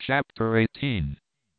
Chapter 18.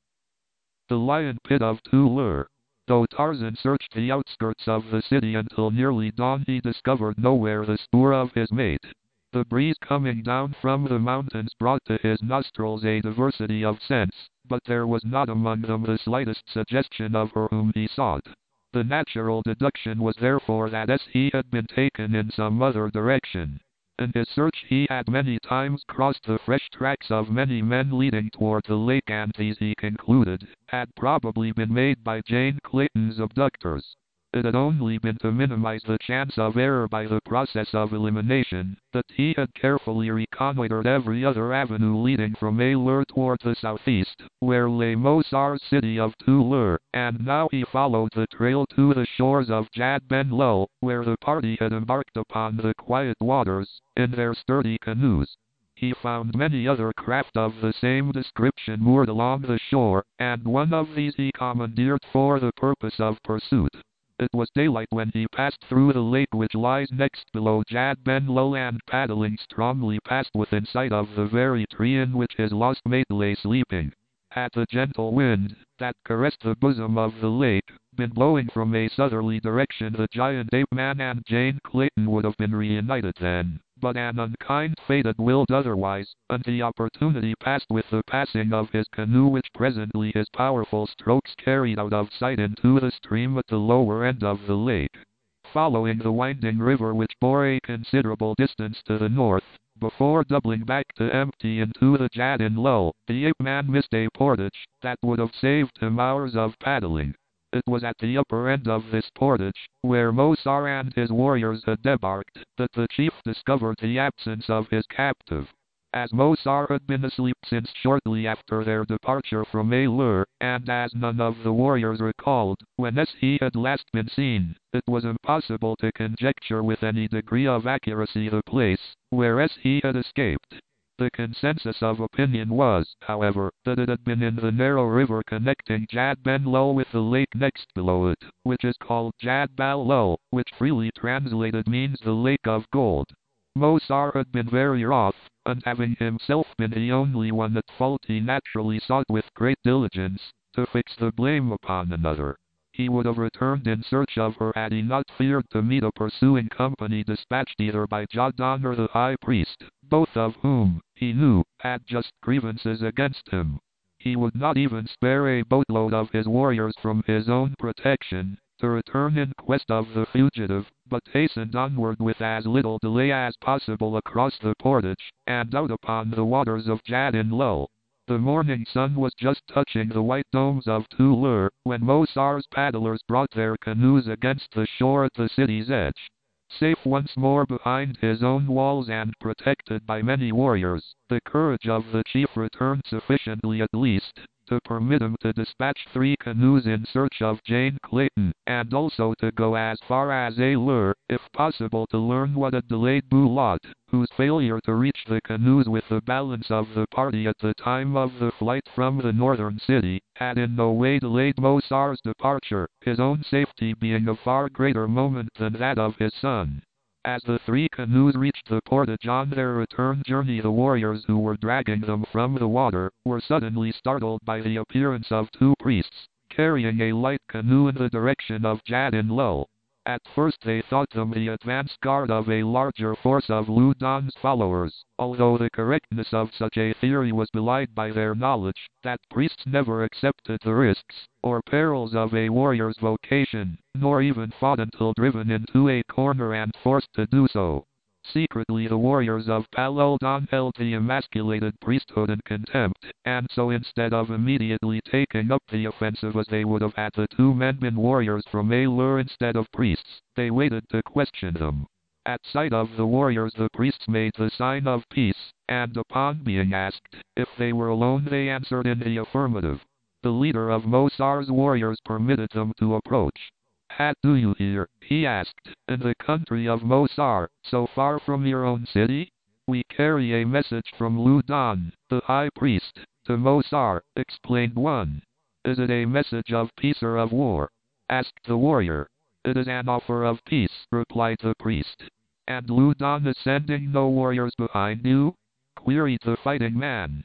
The Lion Pit of Tu-Lur. Though Tarzan searched the outskirts of the city until nearly dawn, he discovered nowhere the spoor of his mate. The breeze coming down from the mountains brought to his nostrils a diversity of scents, but there was not among them the slightest suggestion of her whom he sought. The natural deduction was therefore that he had been taken in some other direction. In his search he had many times crossed the fresh tracks of many men leading toward the lake, and these, he concluded, had probably been made by Jane Clayton's abductors. It had only been to minimize the chance of error by the process of elimination that he had carefully reconnoitered every other avenue leading from Lur toward the southeast, where lay Mosar's city of Tu-Lur, and now he followed the trail to the shores of Jad Ben Lul, where the party had embarked upon the quiet waters, in their sturdy canoes. He found many other craft of the same description moored along the shore, and one of these he commandeered for the purpose of pursuit. It was daylight when he passed through the lake which lies next below Jad Ben Lul, and paddling strongly passed within sight of the very tree in which his lost mate lay sleeping. Had the gentle wind, that caressed the bosom of the lake, been blowing from a southerly direction, the giant ape-man and Jane Clayton would have been reunited then. But an unkind fate had willed otherwise, and the opportunity passed with the passing of his canoe, which presently his powerful strokes carried out of sight into the stream at the lower end of the lake. Following the winding river which bore a considerable distance to the north, before doubling back to empty into the Jad Ben Lul, the ape-man missed a portage that would have saved him hours of paddling. It was at the upper end of this portage, where Mosar and his warriors had debarked, that the chief discovered the absence of his captive. As Mosar had been asleep since shortly after their departure from Lur, and as none of the warriors recalled when he had last been seen, it was impossible to conjecture with any degree of accuracy the place where he had escaped. The consensus of opinion was, however, that it had been in the narrow river connecting Jad Ben Lul with the lake next below it, which is called Jad Bal Lul, which freely translated means the Lake of Gold. Mosar had been very wroth, and having himself been the only one at fault, he naturally sought with great diligence to fix the blame upon another. He would have returned in search of her had he not feared to meet a pursuing company dispatched either by Jadon or the high priest, both of whom, he knew, had just grievances against him. He would not even spare a boatload of his warriors from his own protection to return in quest of the fugitive, but hastened onward with as little delay as possible across the portage, and out upon the waters of Jad Ben Lul. The morning sun was just touching the white domes of Tu-Lur, when Mosar's paddlers brought their canoes against the shore at the city's edge. Safe once more behind his own walls and protected by many warriors, the courage of the chief returned sufficiently at least to permit him to dispatch 3 canoes in search of Jane Clayton, and also to go as far as Lur, if possible, to learn what had delayed Bulat, whose failure to reach the canoes with the balance of the party at the time of the flight from the northern city had in no way delayed Mosar's departure, his own safety being of far greater moment than that of his son. As the 3 canoes reached the portage on their return journey, the warriors who were dragging them from the water were suddenly startled by the appearance of 2 priests, carrying a light canoe in the direction of Jad Ben Lul. At first they thought them the advance guard of a larger force of Lu Don's followers, although the correctness of such a theory was belied by their knowledge that priests never accepted the risks or perils of a warrior's vocation, nor even fought until driven into a corner and forced to do so. Secretly the warriors of Palul Don held the emasculated priesthood in contempt, and so instead of immediately taking up the offensive as they would have had the 2 men been warriors from Lur instead of priests, they waited to question them. At sight of the warriors the priests made the sign of peace, and upon being asked if they were alone they answered in the affirmative. The leader of Mosar's warriors permitted them to approach. "What do you here?" he asked, "in the country of Mosar, so far from your own city?" "We carry a message from Lu Don, the high priest, to Mosar," explained one. "Is it a message of peace or of war?" asked the warrior. "It is an offer of peace," replied the priest. "And Lu Don is sending no warriors behind you?" queried the fighting man.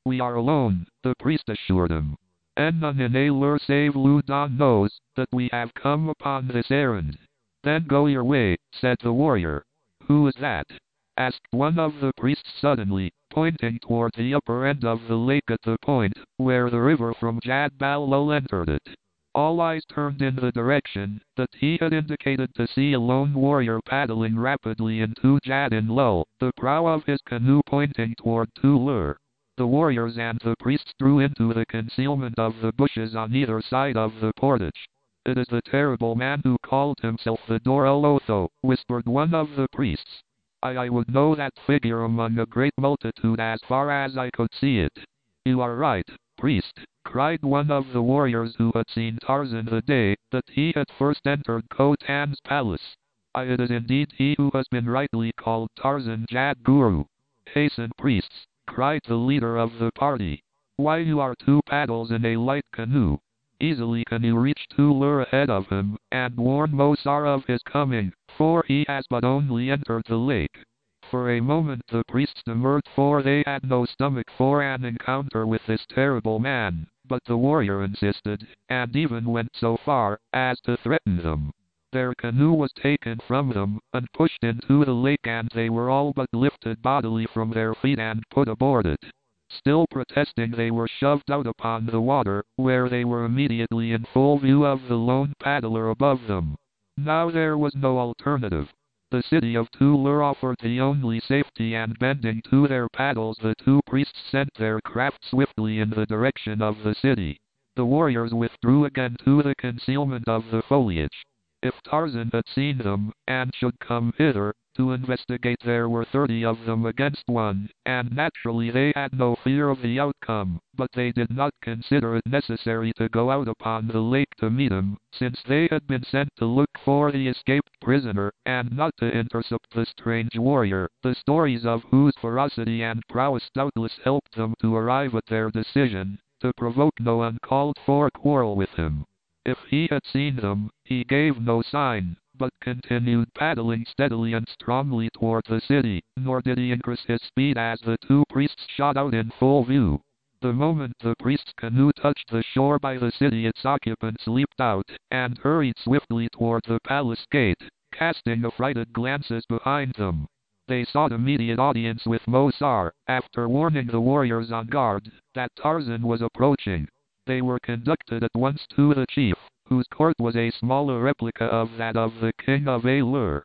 We are alone, the priest assured him. And none in Aylur save Lu Dan knows that we have come upon this errand. Then go your way, said the warrior. Who is that? Asked one of the priests suddenly, pointing toward the upper end of the lake at the point where the river from Jadbalul entered it. All eyes turned in the direction that he had indicated to see a lone warrior paddling rapidly into Jadinlul, the prow of his canoe pointing toward Tulur. The warriors and the priests drew into the concealment of the bushes on either side of the portage. It is the terrible man who called himself the Doralotho, whispered one of the priests. I would know that figure among a great multitude as far as I could see it. You are right, priest, cried one of the warriors who had seen Tarzan the day that he had first entered Khotan's palace. It is indeed he who has been rightly called Tarzan Jad Guru. Hasten, priests, cried the leader of the party. Why, you are 2 paddles in a light canoe. Easily can you reach Tulur ahead of him, and warn Mosar of his coming, for he has but only entered the lake. For a moment the priests demurred, for they had no stomach for an encounter with this terrible man, but the warrior insisted, and even went so far as to threaten them. Their canoe was taken from them, and pushed into the lake, and they were all but lifted bodily from their feet and put aboard it. Still protesting, they were shoved out upon the water, where they were immediately in full view of the lone paddler above them. Now there was no alternative. The city of Tulur offered the only safety, and bending to their paddles the 2 priests sent their craft swiftly in the direction of the city. The warriors withdrew again to the concealment of the foliage. If Tarzan had seen them, and should come hither to investigate, there were 30 of them against 1, and naturally they had no fear of the outcome, but they did not consider it necessary to go out upon the lake to meet him, since they had been sent to look for the escaped prisoner, and not to intercept the strange warrior, the stories of whose ferocity and prowess doubtless helped them to arrive at their decision, to provoke no uncalled for quarrel with him. If he had seen them, he gave no sign, but continued paddling steadily and strongly toward the city, nor did he increase his speed as the 2 priests shot out in full view. The moment the priest's canoe touched the shore by the city, its occupants leaped out, and hurried swiftly toward the palace gate, casting affrighted glances behind them. They sought immediate audience with Mosar, after warning the warriors on guard that Tarzan was approaching. They were conducted at once to the chief, whose court was a smaller replica of that of the king of Aylur.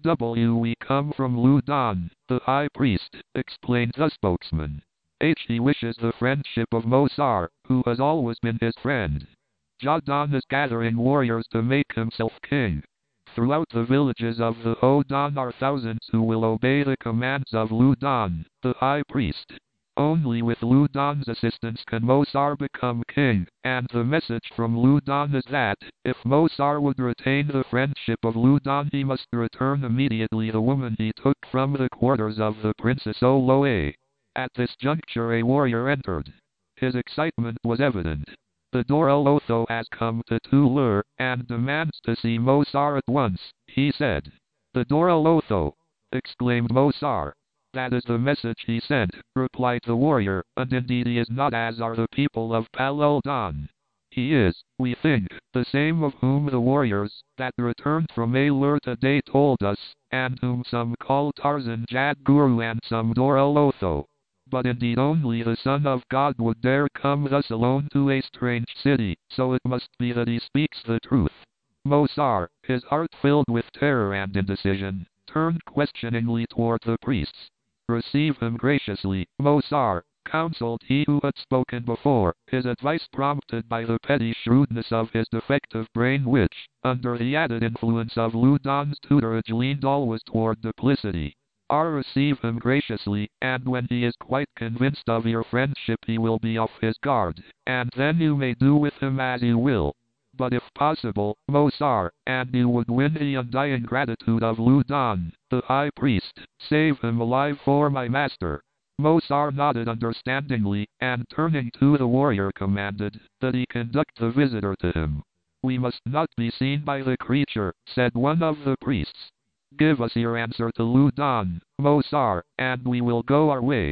We come from Lu Dan, the high priest, explained the spokesman. He wishes the friendship of Mosar, who has always been his friend. Jadan is gathering warriors to make himself king. Throughout the villages of the Hodan are thousands who will obey the commands of Lu Dan, the high priest. Only with Lu Dan's assistance can Mosar become king, and the message from Lu Dan is that, if Mosar would retain the friendship of Lu Dan, he must return immediately the woman he took from the quarters of the Princess Oloe. At this juncture a warrior entered. His excitement was evident. The Doralotho has come to Tulur, and demands to see Mosar at once, he said. The Doralotho! Exclaimed Mosar. That is the message he sent, replied the warrior, and indeed he is not as are the people of Paluldan. He is, we think, the same of whom the warriors that returned from Aylur today told us, and whom some call Tarzan Jad Guru and some Doralotho. But indeed only the Son of God would dare come thus alone to a strange city, so it must be that he speaks the truth. Mosar, his heart filled with terror and indecision, turned questioningly toward the priests. Receive him graciously, Mosar, counseled he who had spoken before, his advice prompted by the petty shrewdness of his defective brain which, under the added influence of Lu Dan's tutorage, leaned always toward duplicity. Receive him graciously, and when he is quite convinced of your friendship he will be off his guard, and then you may do with him as you will. But if possible, Mosar, and you would win the undying gratitude of Lu Dan, the high priest, save him alive for my master. Mosar nodded understandingly, and turning to the warrior commanded that he conduct the visitor to him. We must not be seen by the creature, said one of the priests. Give us your answer to Lu Dan, Mosar, and we will go our way.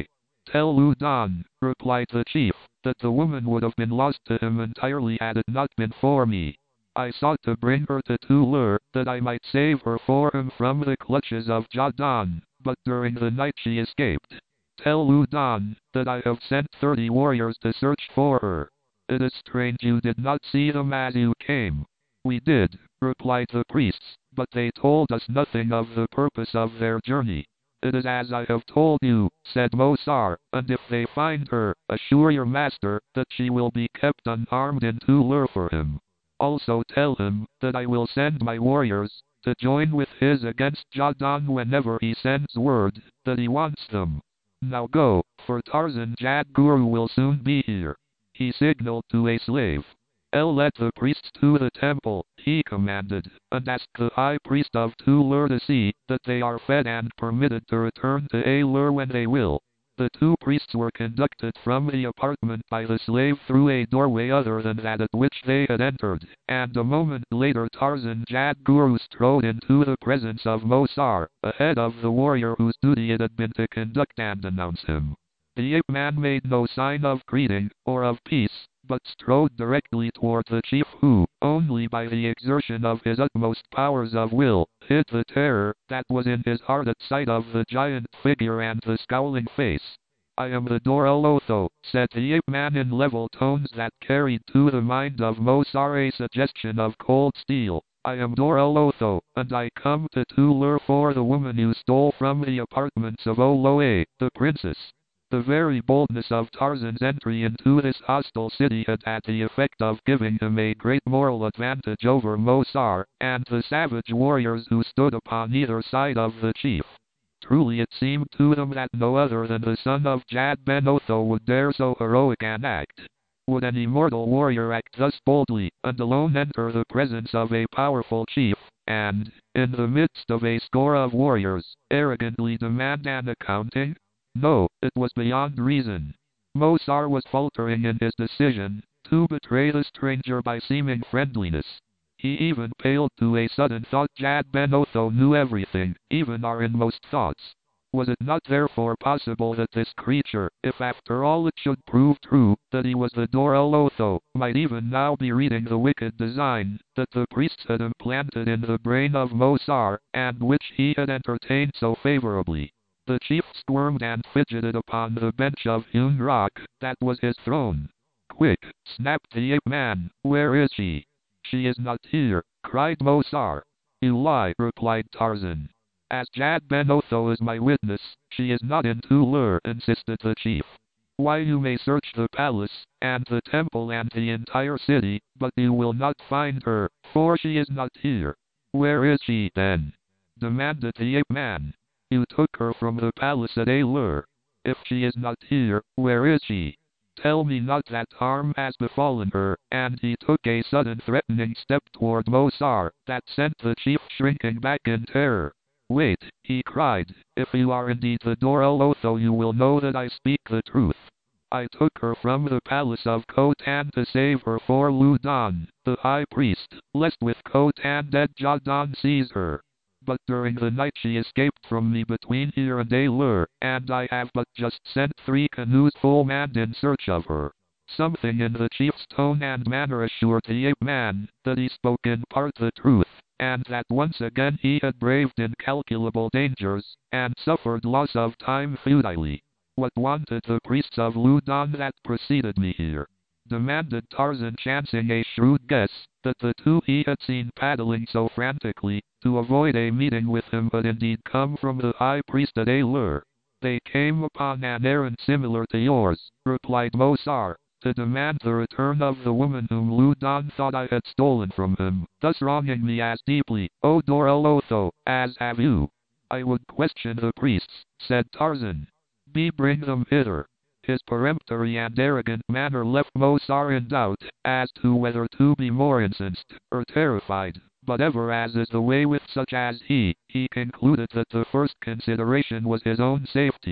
Tell Ludan, replied the chief, that the woman would have been lost to him entirely had it not been for me. I sought to bring her to Tulur, that I might save her for him from the clutches of Jadan, but during the night she escaped. Tell Ludan, that I have sent 30 warriors to search for her. It is strange you did not see them as you came. We did, replied the priests, but they told us nothing of the purpose of their journey. It is as I have told you, said Mosar, and if they find her, assure your master that she will be kept unharmed in Tulur for him. Also tell him that I will send my warriors to join with his against Jadan whenever he sends word that he wants them. Now go, for Tarzan Jadguru will soon be here. He signaled to a slave. Led the priests to the temple, he commanded, and asked the high priest of Tulur to see that they are fed and permitted to return to Alur when they will. The 2 priests were conducted from the apartment by the slave through a doorway other than that at which they had entered, and a moment later Tarzan Jadguru strode into the presence of Mosar, ahead of the warrior whose duty it had been to conduct and announce him. The ape man made no sign of greeting, or of peace, but strode directly toward the chief who, only by the exertion of his utmost powers of will, hid the terror that was in his heart at sight of the giant figure and the scowling face. I am the Doralotho, said the ape man in level tones that carried to the mind of Mosar a suggestion of cold steel. I am Doralotho, and I come to Tulur for the woman you stole from the apartments of Oloe, the princess. The very boldness of Tarzan's entry into this hostile city had the effect of giving him a great moral advantage over Mosar, and the savage warriors who stood upon either side of the chief. Truly it seemed to them that no other than the son of Jad Ben Otho would dare so heroic an act. Would an immortal warrior act thus boldly, and alone enter the presence of a powerful chief, and, in the midst of a score of warriors, arrogantly demand an accounting? No, it was beyond reason. Mosar was faltering in his decision to betray the stranger by seeming friendliness. He even paled to a sudden thought. Jad Ben Otho knew everything, even our inmost thoughts. Was it not therefore possible that this creature, if after all it should prove true that he was the Doralotho, might even now be reading the wicked design that the priests had implanted in the brain of Mosar, and which he had entertained so favorably? The chief squirmed and fidgeted upon the bench of hewn rock that was his throne. Quick, snapped the ape man, where is she? She is not here, cried Mosar. You lie, replied Tarzan. As Jad Ben Otho is my witness, she is not in Tulur, insisted the chief. Why, you may search the palace, and the temple and the entire city, but you will not find her, for she is not here. Where is she, then? Demanded the ape man. You took her from the palace at Alur. If she is not here, where is she? Tell me not that harm has befallen her, and he took a sudden threatening step toward Mosar, that sent the chief shrinking back in terror. Wait, he cried, if you are indeed the Doralotho you will know that I speak the truth. I took her from the palace of Khotan to save her for Ludan, the high priest, lest with Khotan dead Jadan seize her. But during the night she escaped from me between here and Alur, and I have but just sent 3 canoes full manned in search of her. Something in the chief's tone and manner assured the ape man that he spoke in part the truth, and that once again he had braved incalculable dangers, and suffered loss of time futilely. What wanted the priests of Ludan that preceded me here? Demanded Tarzan, chancing a shrewd guess that the 2 he had seen paddling so frantically to avoid a meeting with him had indeed come from the high priest at Alur. They came upon an errand similar to yours, replied Mosar, to demand the return of the woman whom Ludan thought I had stolen from him, thus wronging me as deeply, O Doralotho, as have you. I would question the priests, said Tarzan. Bring them hither. His peremptory and arrogant manner left Mosar in doubt as to whether to be more incensed or terrified, but ever as is the way with such as he concluded that the first consideration was his own safety.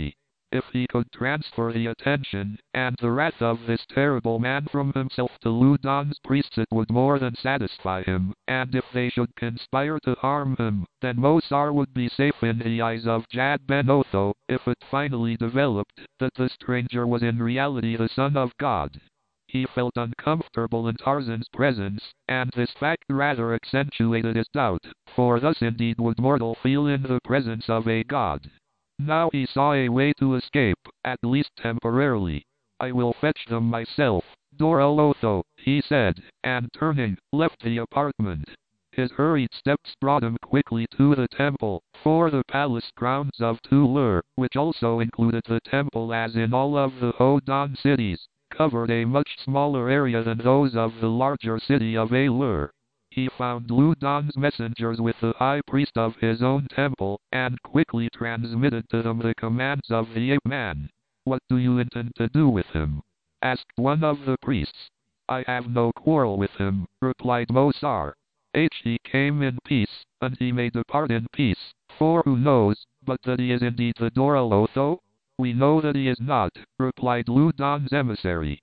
If he could transfer the attention and the wrath of this terrible man from himself to Lu Don's priests, it would more than satisfy him, and if they should conspire to harm him, then Mosar would be safe in the eyes of Jad Ben Otho, if it finally developed that the stranger was in reality the Son of God. He felt uncomfortable in Tarzan's presence, and this fact rather accentuated his doubt, for thus indeed would mortal feel in the presence of a god. Now he saw a way to escape, at least temporarily. I will fetch them myself, Doralotho, he said, and turning, left the apartment. His hurried steps brought him quickly to the temple, for the palace grounds of Tulur, which also included the temple as in all of the Hodan cities, covered a much smaller area than those of the larger city of Alur. He found Lu Don's messengers with the high priest of his own temple, and quickly transmitted to them the commands of the ape-man. "What do you intend to do with him?" asked one of the priests. "I have no quarrel with him," replied Mosar. He came in peace, and he may depart in peace, for who knows, but that he is indeed the Doralotho? "We know that he is not," replied Lu Don's emissary.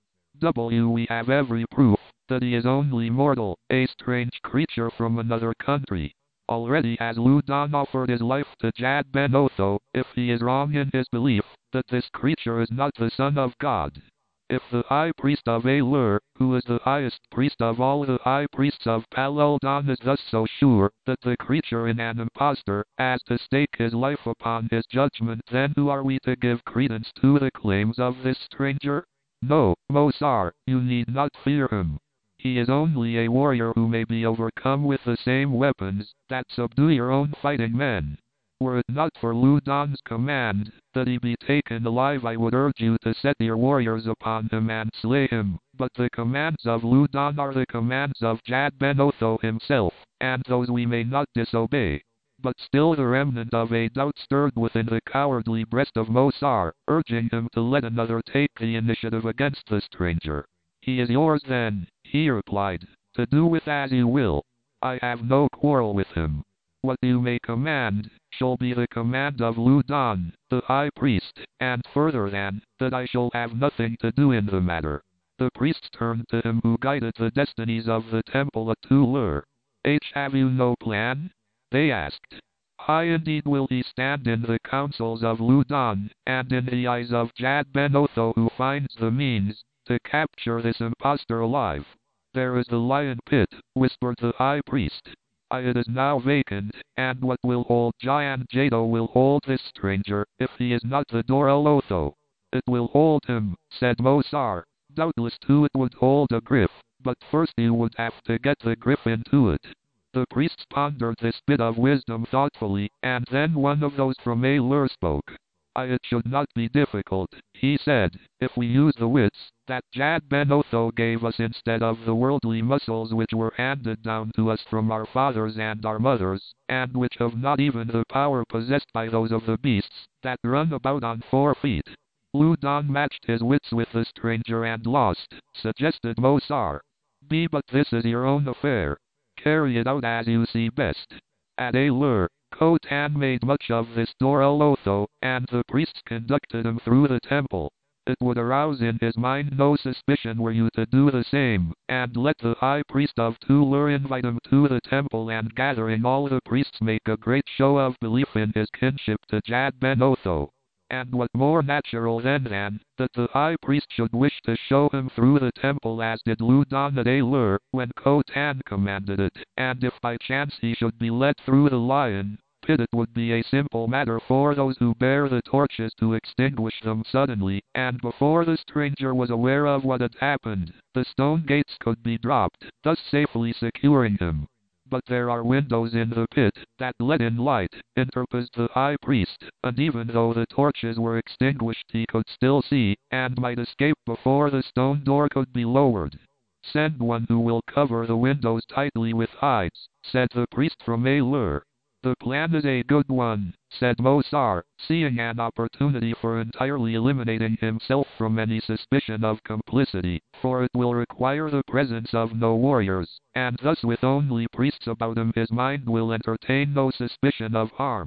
"We have every proof that he is only mortal, a strange creature from another country. Already has Lu Don offered his life to Jad Ben Otho, if he is wrong in his belief that this creature is not the Son of God. If the high priest of Alur, who is the highest priest of all the high priests of Paleldan, is thus so sure that the creature is an impostor, as to stake his life upon his judgment, then who are we to give credence to the claims of this stranger? No, Mosar, you need not fear him. He is only a warrior who may be overcome with the same weapons that subdue your own fighting men. Were it not for Lu Don's command that he be taken alive, I would urge you to set your warriors upon him and slay him, but the commands of Lu Don are the commands of Jad Ben Otho himself, and those we may not disobey." But still the remnant of a doubt stirred within the cowardly breast of Mosar, urging him to let another take the initiative against the stranger. "He is yours then," he replied, "to do with as you will. I have no quarrel with him. What you may command shall be the command of Lu Don, the high priest, and further than that I shall have nothing to do in the matter." The priests turned to him who guided the destinies of the temple at Tulur. "Have you no plan?" they asked. "High indeed will he stand in the councils of Lu Don, and in the eyes of Jad Ben Otho, who finds the means to capture this impostor alive." "There is the lion pit," whispered the high priest. "It is now vacant, and what will hold Giant Jado will hold this stranger, if he is not the Doralotho." "It will hold him," said Mosar. "Doubtless too it would hold a griff, but first you would have to get the griff into it." The priests pondered this bit of wisdom thoughtfully, and then one of those from Alur spoke. "It should not be difficult," he said, "if we use the wits that Jad Ben Otho gave us instead of the worldly muscles which were handed down to us from our fathers and our mothers, and which have not even the power possessed by those of the beasts that run about on 4 feet. Lu Don matched his wits with the stranger and lost, suggested Mosar. But this is your own affair. Carry it out as you see best." At Alur, Khotan made much of this Doralotho, and the priests conducted him through the temple. It would arouse in his mind no suspicion were you to do the same, and let the high priest of Tulur invite him to the temple, and gathering all the priests make a great show of belief in his kinship to Jad Ben Otho. And what more natural than that the high priest should wish to show him through the temple as did Lu Don at Alur, when Khotan commanded it, and if by chance he should be led through the lion pit, it would be a simple matter for those who bear the torches to extinguish them suddenly, and before the stranger was aware of what had happened, the stone gates could be dropped, thus safely securing him. "But there are windows in the pit that let in light," interposed the high priest, "and even though the torches were extinguished he could still see, and might escape before the stone door could be lowered." "Send one who will cover the windows tightly with hides," said the priest from Alur. "The plan is a good one," said Mosar, seeing an opportunity for entirely eliminating himself from any suspicion of complicity, "for it will require the presence of no warriors, and thus with only priests about him his mind will entertain no suspicion of harm."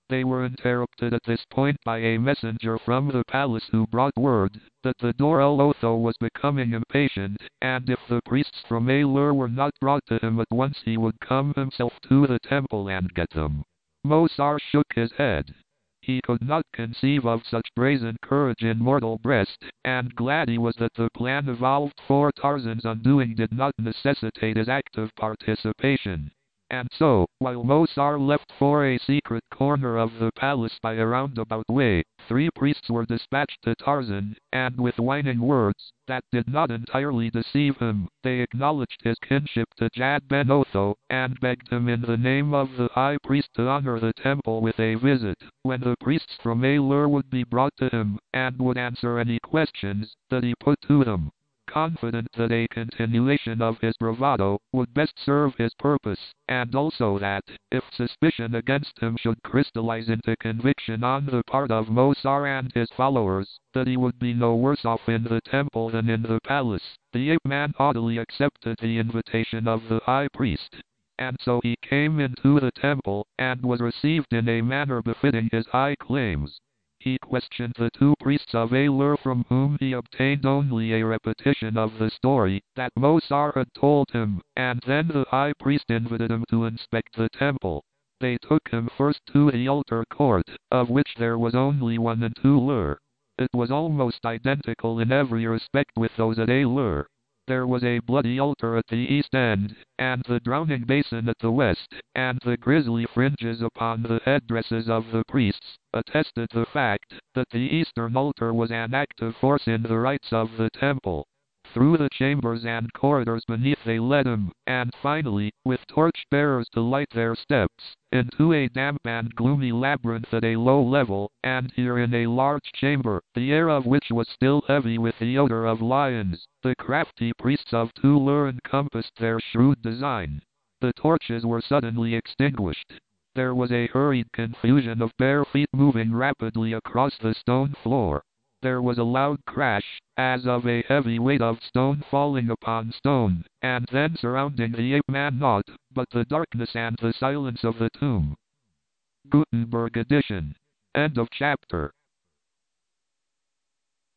They were interrupted at this point by a messenger from the palace who brought word that the Dor Lotho was becoming impatient, and if the priests from Ailur were not brought to him at once he would come himself to the temple and get them. Mosar shook his head. He could not conceive of such brazen courage in mortal breast, and glad he was that the plan evolved for Tarzan's undoing did not necessitate his active participation. And so, while Mosar left for a secret corner of the palace by a roundabout way, 3 priests were dispatched to Tarzan, and with whining words that did not entirely deceive him, they acknowledged his kinship to Jad Ben Otho, and begged him in the name of the high priest to honor the temple with a visit, when the priests from Ailur would be brought to him, and would answer any questions that he put to them. Confident that a continuation of his bravado would best serve his purpose, and also that, if suspicion against him should crystallize into conviction on the part of Mosar and his followers, that he would be no worse off in the temple than in the palace, the ape-man haughtily accepted the invitation of the high priest. And so he came into the temple, and was received in a manner befitting his high claims. He questioned the 2 priests of Ailur, from whom he obtained only a repetition of the story that Mosar had told him, and then the high priest invited him to inspect the temple. They took him first to the altar court, of which there was only one in Ailur. It was almost identical in every respect with those at Ailur. There was a bloody altar at the east end, and the drowning basin at the west, and the grisly fringes upon the headdresses of the priests attested the fact that the eastern altar was an active force in the rites of the temple. Through the chambers and corridors beneath they led him, and finally, with torch-bearers to light their steps, into a damp and gloomy labyrinth at a low level, and here in a large chamber, the air of which was still heavy with the odor of lions, the crafty priests of Ailur encompassed their shrewd design. The torches were suddenly extinguished. There was a hurried confusion of bare feet moving rapidly across the stone floor. There was a loud crash, as of a heavy weight of stone falling upon stone, and then surrounding the ape-man naught but the darkness and the silence of the tomb. Gutenberg edition. End of chapter.